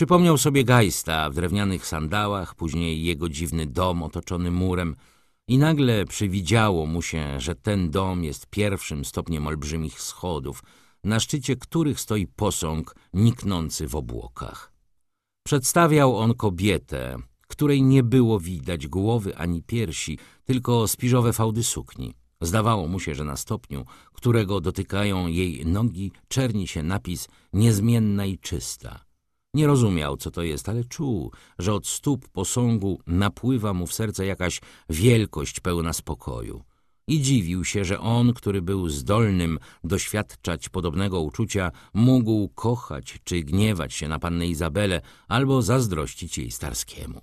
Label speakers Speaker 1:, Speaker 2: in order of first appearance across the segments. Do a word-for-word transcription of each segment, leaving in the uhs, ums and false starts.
Speaker 1: Przypomniał sobie Geista w drewnianych sandałach, później jego dziwny dom otoczony murem i nagle przywidziało mu się, że ten dom jest pierwszym stopniem olbrzymich schodów, na szczycie których stoi posąg niknący w obłokach. Przedstawiał on kobietę, której nie było widać głowy ani piersi, tylko spiżowe fałdy sukni. Zdawało mu się, że na stopniu, którego dotykają jej nogi, czerni się napis niezmienna i czysta. Nie rozumiał, co to jest, ale czuł, że od stóp posągu napływa mu w serce jakaś wielkość pełna spokoju. I dziwił się, że on, który był zdolnym doświadczać podobnego uczucia, mógł kochać czy gniewać się na pannę Izabelę albo zazdrościć jej Starskiemu.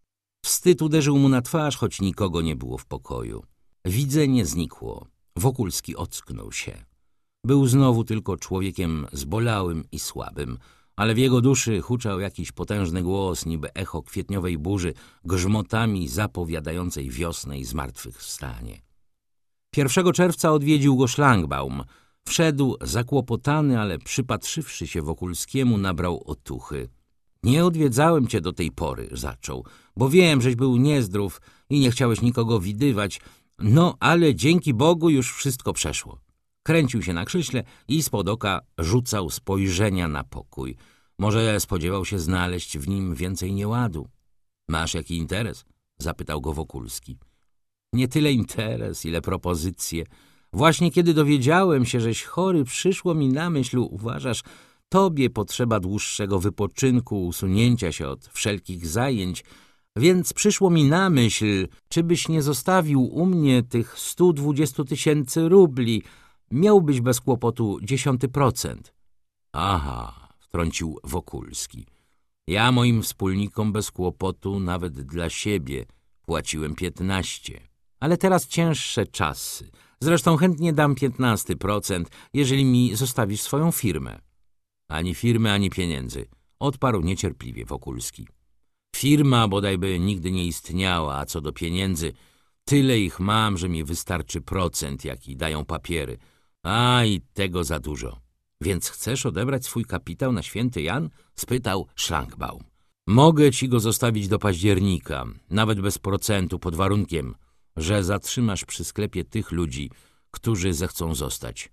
Speaker 1: Wstyd uderzył mu na twarz, choć nikogo nie było w pokoju. Widzenie znikło. Wokulski ocknął się. Był znowu tylko człowiekiem zbolałym i słabym, ale w jego duszy huczał jakiś potężny głos, niby echo kwietniowej burzy, grzmotami zapowiadającej wiosnę i zmartwychwstanie. Pierwszego czerwca odwiedził go Szlangbaum. Wszedł zakłopotany, ale przypatrzywszy się Wokulskiemu, nabrał otuchy. Nie odwiedzałem cię do tej pory, zaczął, bo wiem, żeś był niezdrów i nie chciałeś nikogo widywać, no ale dzięki Bogu już wszystko przeszło. Kręcił się na krześle i spod oka rzucał spojrzenia na pokój. Może spodziewał się znaleźć w nim więcej nieładu. Masz jaki interes? Zapytał go Wokulski. Nie tyle interes, ile propozycje. Właśnie kiedy dowiedziałem się, żeś chory, przyszło mi na myśl, uważasz, tobie potrzeba dłuższego wypoczynku, usunięcia się od wszelkich zajęć, więc przyszło mi na myśl, czy byś nie zostawił u mnie tych stu dwudziestu tysięcy rubli. Miałbyś bez kłopotu dziesiąty procent. Aha, wtrącił Wokulski. Ja moim wspólnikom bez kłopotu, nawet dla siebie, płaciłem piętnaście. Ale teraz cięższe czasy. Zresztą chętnie dam piętnasty procent, jeżeli mi zostawisz swoją firmę. Ani firmy, ani pieniędzy, odparł niecierpliwie Wokulski. Firma bodajby nigdy nie istniała, a co do pieniędzy, tyle ich mam, że mi wystarczy procent, jaki dają papiery. A i tego za dużo. Więc chcesz odebrać swój kapitał na Święty Jan? Spytał Szlangbaum. Mogę ci go zostawić do października, nawet bez procentu, pod warunkiem, że zatrzymasz przy sklepie tych ludzi, którzy zechcą zostać.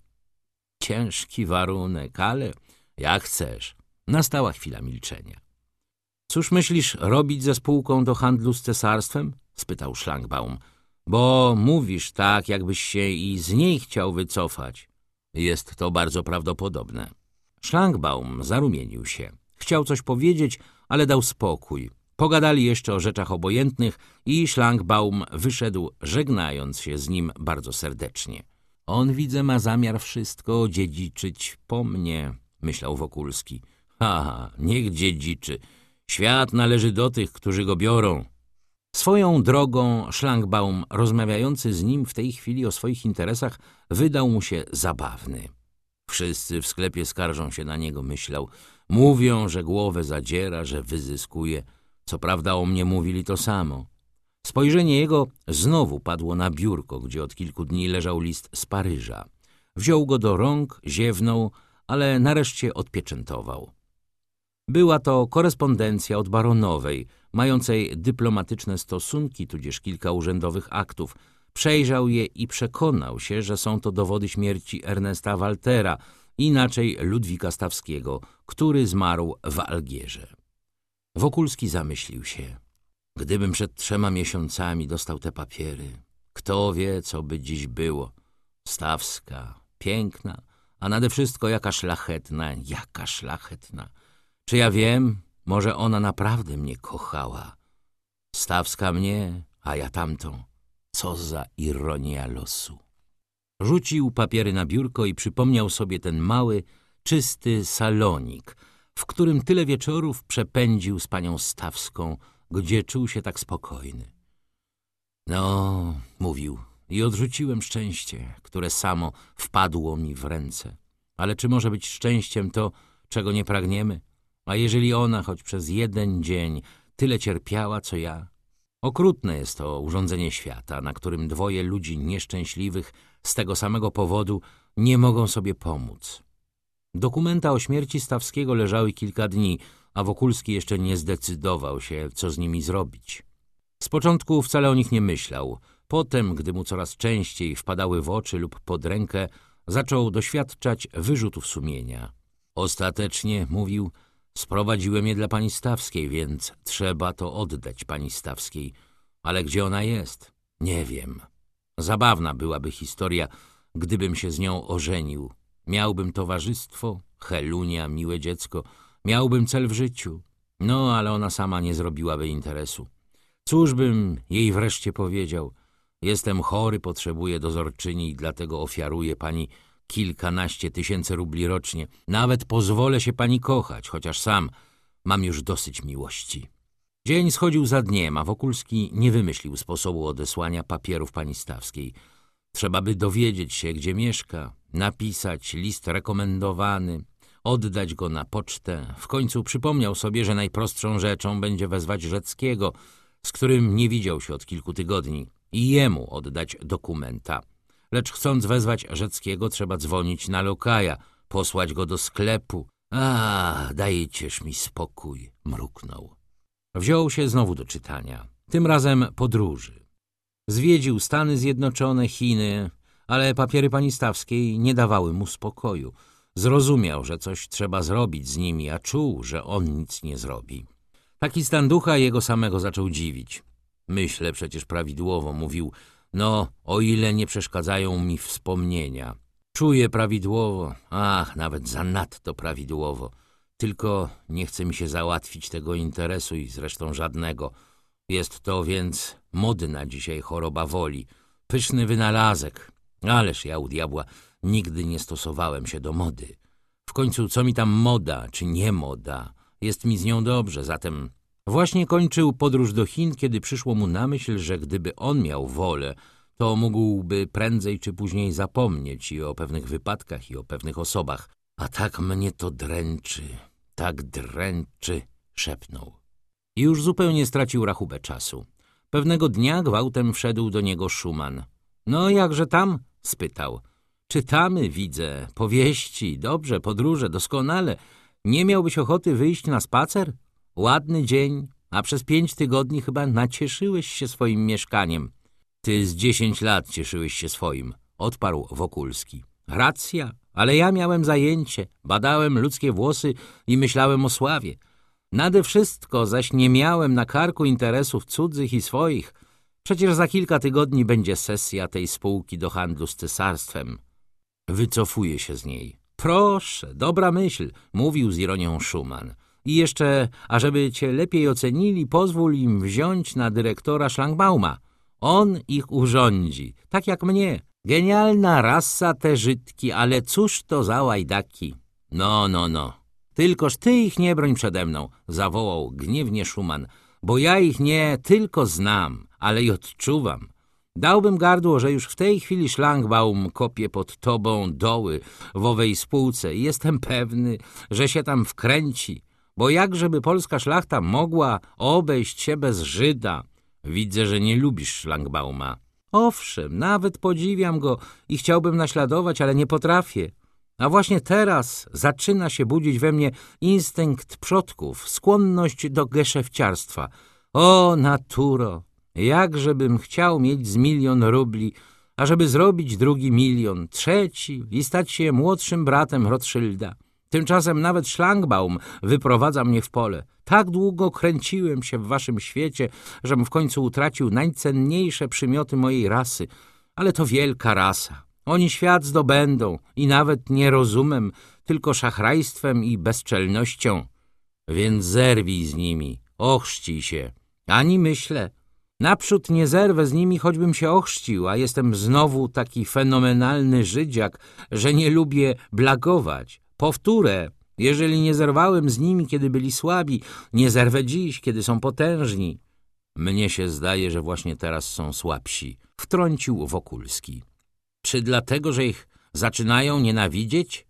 Speaker 1: Ciężki warunek, ale jak chcesz. Nastała chwila milczenia. Cóż myślisz robić ze spółką do handlu z cesarstwem? Spytał Szlangbaum. Bo mówisz tak, jakbyś się i z niej chciał wycofać. Jest to bardzo prawdopodobne. Szlangbaum zarumienił się. Chciał coś powiedzieć, ale dał spokój. Pogadali jeszcze o rzeczach obojętnych i Szlangbaum wyszedł, żegnając się z nim bardzo serdecznie. On, widzę, ma zamiar wszystko dziedziczyć po mnie, myślał Wokulski. Ha, niech dziedziczy. Świat należy do tych, którzy go biorą. Swoją drogą Szlangbaum, rozmawiający z nim w tej chwili o swoich interesach, wydał mu się zabawny. Wszyscy w sklepie skarżą się na niego, myślał. Mówią, że głowę zadziera, że wyzyskuje. Co prawda o mnie mówili to samo. Spojrzenie jego znowu padło na biurko, gdzie od kilku dni leżał list z Paryża. Wziął go do rąk, ziewnął, ale nareszcie odpieczętował. Była to korespondencja od baronowej, mającej dyplomatyczne stosunki, tudzież kilka urzędowych aktów. Przejrzał je i przekonał się, że są to dowody śmierci Ernesta Waltera, inaczej Ludwika Stawskiego, który zmarł w Algierze. Wokulski zamyślił się. Gdybym przed trzema miesiącami dostał te papiery, kto wie, co by dziś było. Stawska, piękna, a nade wszystko jaka szlachetna, jaka szlachetna. Czy ja wiem, może ona naprawdę mnie kochała. Stawska mnie, a ja tamtą. Co za ironia losu. Rzucił papiery na biurko i przypomniał sobie ten mały, czysty salonik, w którym tyle wieczorów przepędził z panią Stawską, gdzie czuł się tak spokojny. No, mówił, i odrzuciłem szczęście, które samo wpadło mi w ręce. Ale czy może być szczęściem to, czego nie pragniemy? A jeżeli ona choć przez jeden dzień tyle cierpiała, co ja? Okrutne jest to urządzenie świata, na którym dwoje ludzi nieszczęśliwych z tego samego powodu nie mogą sobie pomóc. Dokumenta o śmierci Stawskiego leżały kilka dni. a Wokulski jeszcze nie zdecydował się, co z nimi zrobić. Z początku wcale o nich nie myślał. Potem, gdy mu coraz częściej wpadały w oczy lub pod rękę, zaczął doświadczać wyrzutów sumienia. Ostatecznie, mówił, sprowadziłem je dla pani Stawskiej, więc trzeba to oddać pani Stawskiej. Ale gdzie ona jest? Nie wiem. Zabawna byłaby historia, gdybym się z nią ożenił. Miałbym towarzystwo, Helunia, miłe dziecko, miałbym cel w życiu. No, ale ona sama nie zrobiłaby interesu. Cóż bym jej wreszcie powiedział? Jestem chory, potrzebuję dozorczyni i dlatego ofiaruję pani kilkanaście tysięcy rubli rocznie. Nawet pozwolę się pani kochać, chociaż sam mam już dosyć miłości. Dzień schodził za dniem, a Wokulski nie wymyślił sposobu odesłania papierów pani Stawskiej. Trzeba by dowiedzieć się, gdzie mieszka, napisać list rekomendowany, oddać go na pocztę. W końcu przypomniał sobie, że najprostszą rzeczą będzie wezwać Rzeckiego, z którym nie widział się od kilku tygodni, i jemu oddać dokumenta. Lecz chcąc wezwać Rzeckiego, trzeba dzwonić na lokaja, posłać go do sklepu. A, dajcież mi spokój, mruknął. Wziął się znowu do czytania, tym razem podróży. Zwiedził Stany Zjednoczone, Chiny, ale papiery pani Stawskiej nie dawały mu spokoju. Zrozumiał, że coś trzeba zrobić z nimi, a czuł, że on nic nie zrobi. Taki stan ducha jego samego zaczął dziwić. Myślę przecież prawidłowo, mówił, no, o ile nie przeszkadzają mi wspomnienia. Czuję prawidłowo, ach, nawet zanadto prawidłowo. Tylko nie chce mi się załatwić tego interesu i zresztą żadnego. Jest to więc modna dzisiaj choroba woli. Pyszny wynalazek. Ależ ja u diabła nigdy nie stosowałem się do mody. W końcu co mi tam moda, czy nie moda? Jest mi z nią dobrze, zatem... Właśnie kończył podróż do Chin, kiedy przyszło mu na myśl, że gdyby on miał wolę, to mógłby prędzej czy później zapomnieć i o pewnych wypadkach, i o pewnych osobach. A tak mnie to dręczy, tak dręczy, szepnął. I już zupełnie stracił rachubę czasu. Pewnego dnia gwałtem wszedł do niego Szuman. No jakże tam? Spytał. Czytamy, widzę, powieści, dobrze, podróże, doskonale. Nie miałbyś ochoty wyjść na spacer? Ładny dzień, a przez pięć tygodni chyba nacieszyłeś się swoim mieszkaniem. Ty z dziesięć lat cieszyłeś się swoim, odparł Wokulski. Racja, ale ja miałem zajęcie, badałem ludzkie włosy i myślałem o sławie. Nade wszystko zaś nie miałem na karku interesów cudzych i swoich. Przecież za kilka tygodni będzie sesja tej spółki do handlu z cesarstwem. Wycofuję się z niej. Proszę, dobra myśl, mówił z ironią Szuman. I jeszcze, ażeby cię lepiej ocenili, pozwól im wziąć na dyrektora Szlangbauma. On ich urządzi, tak jak mnie. Genialna rasa te Żydki, ale cóż to za łajdaki. No, no, no. Tylkoż ty ich nie broń przede mną, zawołał gniewnie Szuman, bo ja ich nie tylko znam, ale i odczuwam. Dałbym gardło, że już w tej chwili Szlangbaum kopie pod tobą doły w owej spółce i jestem pewny, że się tam wkręci. Bo jakżeby polska szlachta mogła obejść się bez Żyda? Widzę, że nie lubisz Szlangbauma. Owszem, nawet podziwiam go i chciałbym naśladować, ale nie potrafię. A właśnie teraz zaczyna się budzić we mnie instynkt przodków, skłonność do geszefciarstwa. O, naturo! Jakżebym chciał mieć z milion rubli, ażeby zrobić drugi milion, trzeci i stać się młodszym bratem Rothschilda. Tymczasem nawet Szlangbaum wyprowadza mnie w pole. Tak długo kręciłem się w waszym świecie, żem w końcu utracił najcenniejsze przymioty mojej rasy. Ale to wielka rasa. Oni świat zdobędą i nawet nie rozumem, tylko szachrajstwem i bezczelnością. Więc zerwij z nimi, ochrzcij się. Ani myślę. Naprzód nie zerwę z nimi, choćbym się ochrzcił, a jestem znowu taki fenomenalny Żydziak, że nie lubię blagować. Powtórę, jeżeli nie zerwałem z nimi, kiedy byli słabi, nie zerwę dziś, kiedy są potężni. Mnie się zdaje, że właśnie teraz są słabsi, wtrącił Wokulski. Czy dlatego, że ich zaczynają nienawidzieć?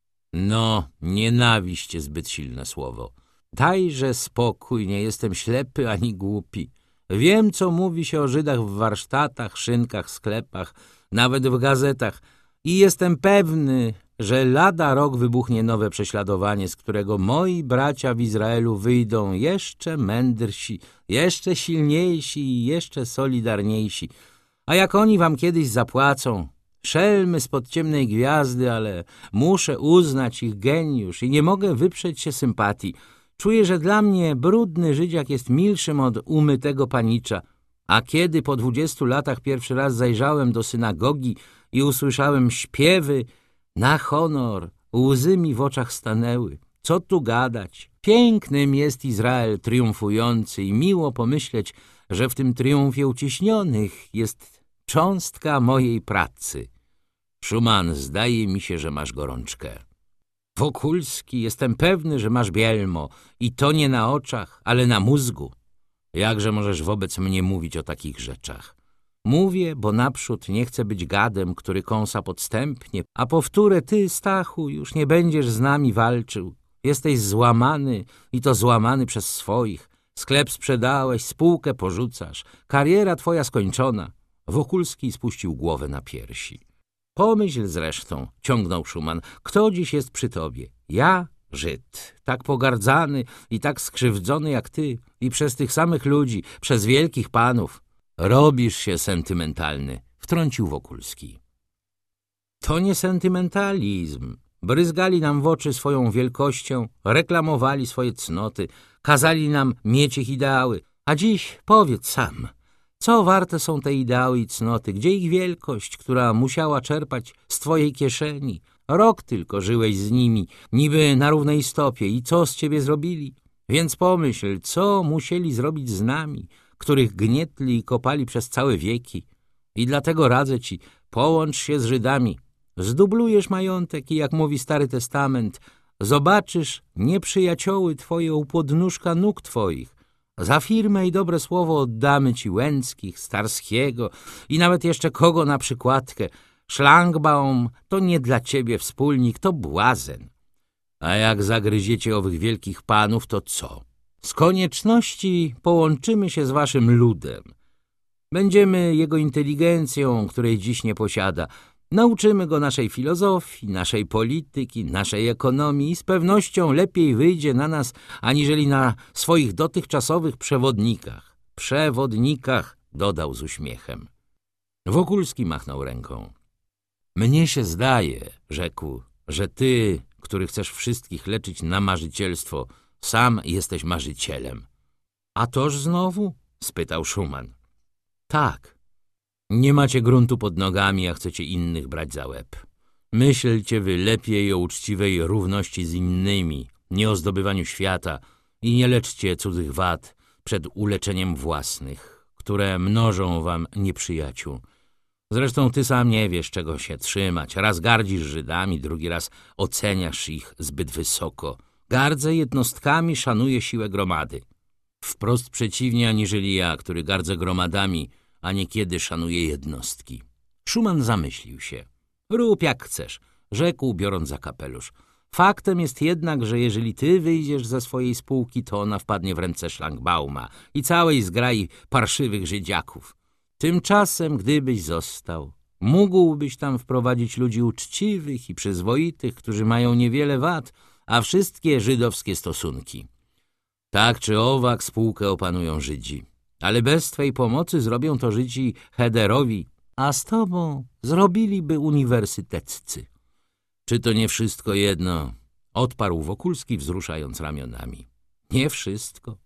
Speaker 1: No, nienawiść zbyt silne słowo. Dajże spokój, nie jestem ślepy ani głupi. Wiem, co mówi się o Żydach w warsztatach, szynkach, sklepach, nawet w gazetach i jestem pewny, że lada rok wybuchnie nowe prześladowanie, z którego moi bracia w Izraelu wyjdą jeszcze mędrsi, jeszcze silniejsi i jeszcze solidarniejsi. A jak oni wam kiedyś zapłacą, szelmy spod ciemnej gwiazdy, ale muszę uznać ich geniusz i nie mogę wyprzeć się sympatii. Czuję, że dla mnie brudny żydziak jest milszym od umytego panicza. A kiedy po dwudziestu latach pierwszy raz zajrzałem do synagogi i usłyszałem śpiewy, na honor, łzy mi w oczach stanęły. Co tu gadać? Pięknym jest Izrael triumfujący i miło pomyśleć, że w tym triumfie uciśnionych jest cząstka mojej pracy. Szuman, zdaje mi się, że masz gorączkę. Wokulski, jestem pewny, że masz bielmo i to nie na oczach, ale na mózgu. Jakże możesz wobec mnie mówić o takich rzeczach? Mówię, bo naprzód nie chcę być gadem, który kąsa podstępnie, a powtórę ty, Stachu, już nie będziesz z nami walczył. Jesteś złamany i to złamany przez swoich. Sklep sprzedałeś, spółkę porzucasz, kariera twoja skończona. Wokulski spuścił głowę na piersi. Pomyśl zresztą, ciągnął Szuman, kto dziś jest przy tobie? Ja, Żyd, tak pogardzany i tak skrzywdzony jak ty i przez tych samych ludzi, przez wielkich panów. Robisz się sentymentalny, wtrącił Wokulski. To nie sentymentalizm. Bryzgali nam w oczy swoją wielkością, reklamowali swoje cnoty, kazali nam mieć ich ideały. A dziś powiedz sam, co warte są te ideały i cnoty? Gdzie ich wielkość, która musiała czerpać z twojej kieszeni? Rok tylko żyłeś z nimi, niby na równej stopie i co z ciebie zrobili? Więc pomyśl, co musieli zrobić z nami, których gnietli i kopali przez całe wieki. I dlatego radzę ci, połącz się z Żydami. Zdublujesz majątek i, jak mówi Stary Testament, zobaczysz nieprzyjacioły twoje u podnóżka nóg twoich. Za firmę i dobre słowo oddamy ci Łęckich, Starskiego i nawet jeszcze kogo na przykładkę. Szlangbaum to nie dla ciebie wspólnik, to błazen. A jak zagryziecie owych wielkich panów, to co? Z konieczności połączymy się z waszym ludem. Będziemy jego inteligencją, której dziś nie posiada. Nauczymy go naszej filozofii, naszej polityki, naszej ekonomii i z pewnością lepiej wyjdzie na nas, aniżeli na swoich dotychczasowych przewodnikach. Przewodnikach, dodał z uśmiechem. Wokulski machnął ręką. Mnie się zdaje, rzekł, że ty, który chcesz wszystkich leczyć na marzycielstwo, sam jesteś marzycielem. A toż znowu? Spytał Szuman. Tak. Nie macie gruntu pod nogami, a chcecie innych brać za łeb. Myślcie wy lepiej o uczciwej równości z innymi, nie o zdobywaniu świata i nie leczcie cudzych wad przed uleczeniem własnych, które mnożą wam nieprzyjaciół. Zresztą ty sam nie wiesz, czego się trzymać. Raz gardzisz Żydami, drugi raz oceniasz ich zbyt wysoko. Gardzę jednostkami, szanuję siłę gromady. Wprost przeciwnie aniżeli ja, który gardzę gromadami, a niekiedy szanuję jednostki. Szuman zamyślił się. Rób jak chcesz, rzekł, biorąc za kapelusz. Faktem jest jednak, że jeżeli ty wyjdziesz ze swojej spółki, to ona wpadnie w ręce Szlangbauma i całej zgrai parszywych Żydziaków. Tymczasem, gdybyś został, mógłbyś tam wprowadzić ludzi uczciwych i przyzwoitych, którzy mają niewiele wad, a wszystkie żydowskie stosunki. Tak czy owak spółkę opanują Żydzi, ale bez twej pomocy zrobią to Żydzi Hederowi, a z tobą zrobiliby uniwersyteccy. Czy to nie wszystko jedno? Odparł Wokulski, wzruszając ramionami. Nie wszystko.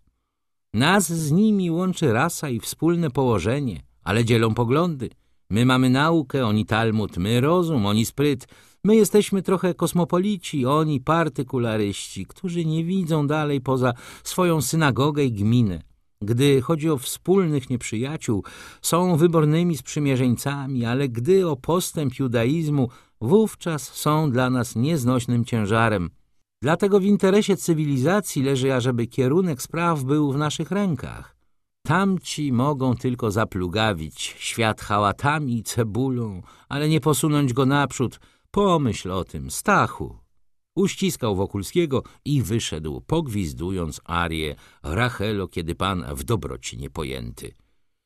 Speaker 1: Nas z nimi łączy rasa i wspólne położenie, ale dzielą poglądy. My mamy naukę, oni Talmud, my rozum, oni spryt. My jesteśmy trochę kosmopolici, oni partykularyści, którzy nie widzą dalej poza swoją synagogę i gminę. Gdy chodzi o wspólnych nieprzyjaciół, są wybornymi sprzymierzeńcami, ale gdy o postęp judaizmu, wówczas są dla nas nieznośnym ciężarem. Dlatego w interesie cywilizacji leży, ażeby kierunek spraw był w naszych rękach. Tamci mogą tylko zaplugawić świat hałatami i cebulą, ale nie posunąć go naprzód. Pomyśl o tym, Stachu. Uściskał Wokulskiego i wyszedł, pogwizdując arię Rachelo, kiedy pan w dobroci niepojęty.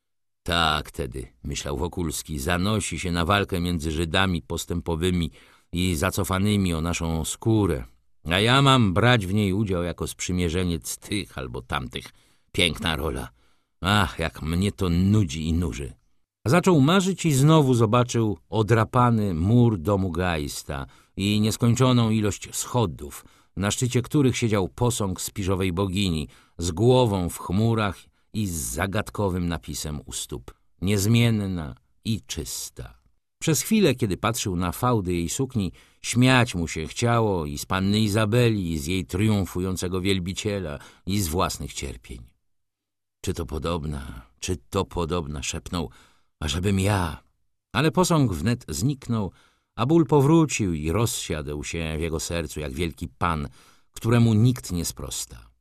Speaker 1: Tak tedy, myślał Wokulski, zanosi się na walkę między Żydami postępowymi i zacofanymi o naszą skórę, a ja mam brać w niej udział jako sprzymierzeniec tych albo tamtych. Piękna rola. Ach, jak mnie to nudzi i nuży. Zaczął marzyć i znowu zobaczył odrapany mur domu Geista i nieskończoną ilość schodów, na szczycie których siedział posąg spiżowej bogini z głową w chmurach i z zagadkowym napisem u stóp. Niezmienna i czysta. Przez chwilę, kiedy patrzył na fałdy jej sukni, śmiać mu się chciało i z panny Izabeli, i z jej triumfującego wielbiciela, i z własnych cierpień. Czy to podobna, czy to podobna, szepnął, ażebym ja. Ale posąg wnet zniknął, a ból powrócił i rozsiadł się w jego sercu jak wielki pan, któremu nikt nie sprosta.